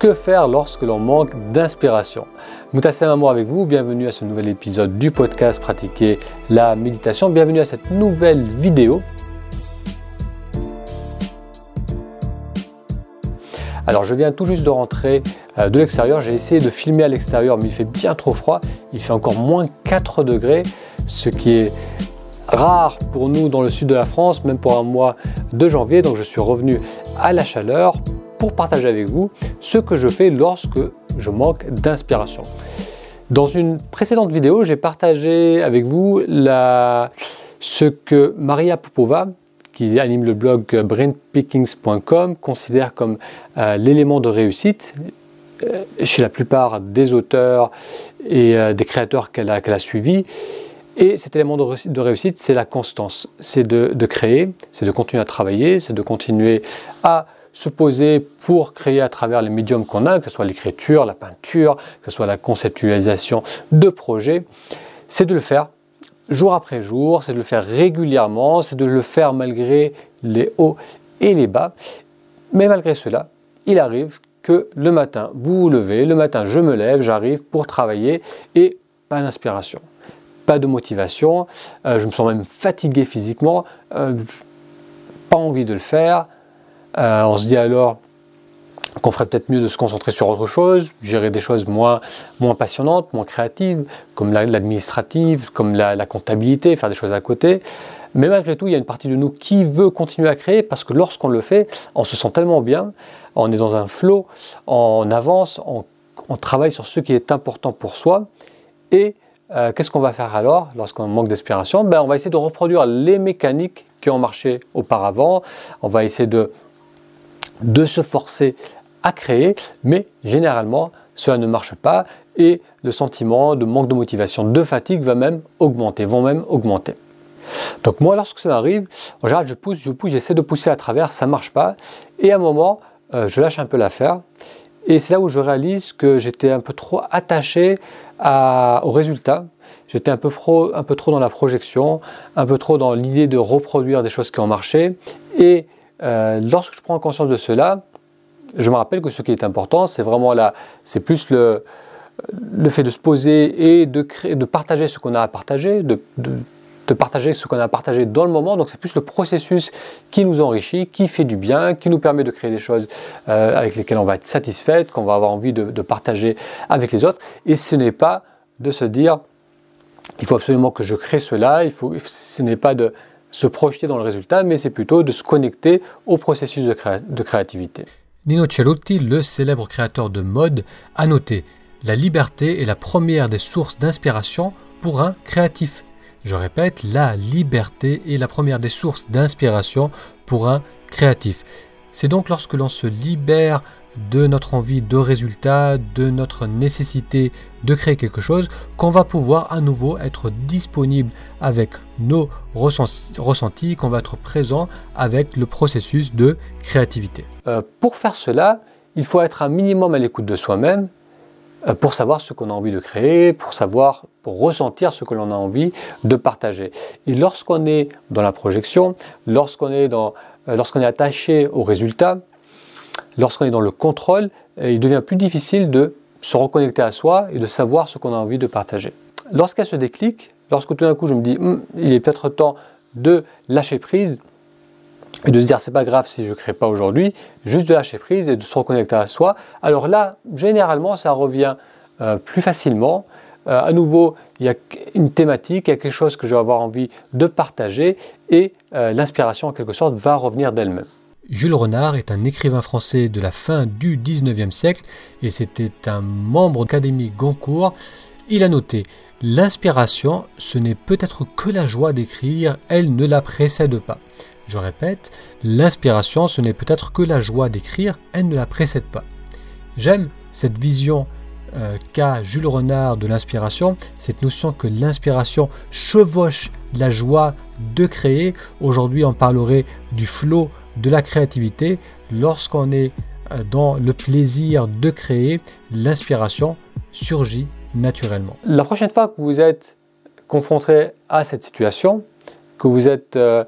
Que faire lorsque l'on manque d'inspiration? Moutassem Amour avec vous, bienvenue à ce nouvel épisode du podcast Pratiquer la méditation, bienvenue à cette nouvelle vidéo. Alors je viens tout juste de rentrer de l'extérieur, j'ai essayé de filmer à l'extérieur mais il fait bien trop froid, il fait encore moins 4 degrés, ce qui est rare pour nous dans le sud de la France, même pour un mois de janvier, donc je suis revenu à la chaleur pour partager avec vous ce que je fais lorsque je manque d'inspiration. Dans une précédente vidéo, j'ai partagé avec vous ce que Maria Popova, qui anime le blog brainpickings.com, considère comme l'élément de réussite chez la plupart des auteurs et des créateurs qu'elle a suivis. Et cet élément de réussite, c'est la constance. C'est de créer, c'est de continuer à travailler, c'est de continuer à se poser pour créer à travers les médiums qu'on a, que ce soit l'écriture, la peinture, que ce soit la conceptualisation de projets. C'est de le faire jour après jour, c'est de le faire régulièrement, c'est de le faire malgré les hauts et les bas. Mais malgré cela, il arrive que le matin, vous vous levez, le matin je me lève, j'arrive pour travailler et pas d'inspiration, pas de motivation, je me sens même fatigué physiquement, pas envie de le faire. On se dit alors qu'on ferait peut-être mieux de se concentrer sur autre chose, gérer des choses moins passionnantes, moins créatives, comme l'administrative, comme la comptabilité, faire des choses à côté. Mais malgré tout, il y a une partie de nous qui veut continuer à créer parce que lorsqu'on le fait, on se sent tellement bien, on est dans un flow, on avance, on travaille sur ce qui est important pour soi. Et qu'est-ce qu'on va faire alors lorsqu'on manque d'inspiration? On va essayer de reproduire les mécaniques qui ont marché auparavant, on va essayer de se forcer à créer, mais généralement cela ne marche pas et le sentiment de manque de motivation, de fatigue vont même augmenter. Donc moi lorsque ça m'arrive, en général je pousse, j'essaie de pousser à travers, ça ne marche pas et à un moment je lâche un peu l'affaire et c'est là où je réalise que j'étais un peu trop attaché au résultat. J'étais un peu trop dans la projection, un peu trop dans l'idée de reproduire des choses qui ont marché et lorsque je prends conscience de cela, je me rappelle que ce qui est important, c'est vraiment c'est plus le fait de se poser et de partager ce qu'on a à partager, de partager ce qu'on a à partager dans le moment. Donc c'est plus le processus qui nous enrichit, qui fait du bien, qui nous permet de créer des choses avec lesquelles on va être satisfait, qu'on va avoir envie de partager avec les autres. Et ce n'est pas de se dire, il faut absolument que je crée cela, ce n'est pas de se projeter dans le résultat, mais c'est plutôt de se connecter au processus de créativité. Nino Cerutti, le célèbre créateur de mode, a noté « La liberté est la première des sources d'inspiration pour un créatif ». Je répète, la liberté est la première des sources d'inspiration pour un créatif. C'est donc lorsque l'on se libère de notre envie de résultat, de notre nécessité de créer quelque chose, qu'on va pouvoir à nouveau être disponible avec nos ressentis, qu'on va être présent avec le processus de créativité. Pour faire cela, il faut être un minimum à l'écoute de soi-même pour savoir ce qu'on a envie de créer, pour ressentir ce que l'on a envie de partager. Et lorsqu'on est dans la projection, lorsqu'on est attaché au résultat, lorsqu'on est dans le contrôle, il devient plus difficile de se reconnecter à soi et de savoir ce qu'on a envie de partager. Lorsqu'il y a ce déclic, lorsque tout d'un coup je me dis il est peut-être temps de lâcher prise et de se dire c'est pas grave si je ne crée pas aujourd'hui, juste de lâcher prise et de se reconnecter à soi, alors là, généralement, ça revient plus facilement. À nouveau, il y a une thématique, il y a quelque chose que je vais avoir envie de partager et l'inspiration en quelque sorte va revenir d'elle-même. Jules Renard est un écrivain français de la fin du 19e siècle et c'était un membre de l'Académie Goncourt. Il a noté « L'inspiration, ce n'est peut-être que la joie d'écrire, elle ne la précède pas. » Je répète, l'inspiration, ce n'est peut-être que la joie d'écrire, elle ne la précède pas. J'aime cette vision qu'a Jules Renard de l'inspiration, cette notion que l'inspiration chevauche la joie de créer. Aujourd'hui, on parlerait du flow de la créativité. Lorsqu'on est dans le plaisir de créer, l'inspiration surgit naturellement. La prochaine fois que vous êtes confronté à cette situation, que vous êtes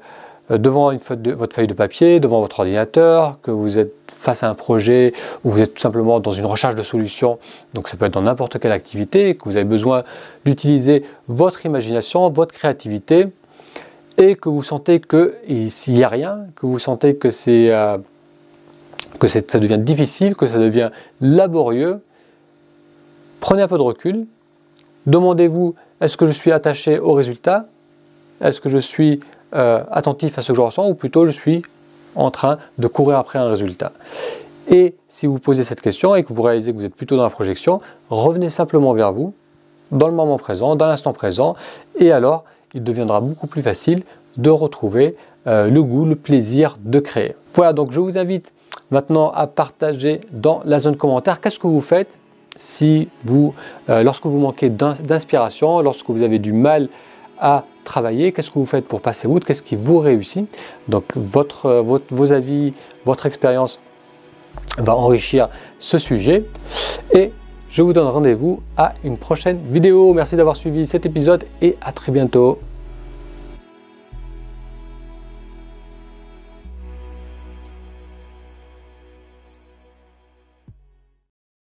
devant votre feuille de papier, devant votre ordinateur, que vous êtes face à un projet ou vous êtes tout simplement dans une recherche de solutions, donc ça peut être dans n'importe quelle activité, que vous avez besoin d'utiliser votre imagination, votre créativité, et que vous sentez qu'il n'y a rien, que vous sentez que ça devient difficile, que ça devient laborieux, prenez un peu de recul, demandez-vous, est-ce que je suis attaché au résultat? Est-ce que je suis attentif à ce que je ressens, ou plutôt je suis en train de courir après un résultat? Et si vous posez cette question et que vous réalisez que vous êtes plutôt dans la projection, revenez simplement vers vous, dans le moment présent, dans l'instant présent, et alors il deviendra beaucoup plus facile de retrouver le goût, le plaisir de créer. Voilà, donc je vous invite maintenant à partager dans la zone commentaire qu'est-ce que vous faites si lorsque vous manquez d'inspiration, lorsque vous avez du mal à travailler, qu'est-ce que vous faites pour passer outre, qu'est-ce qui vous réussit. Donc vos avis, votre expérience va enrichir ce sujet, et je vous donne rendez-vous à une prochaine vidéo. Merci d'avoir suivi cet épisode et à très bientôt.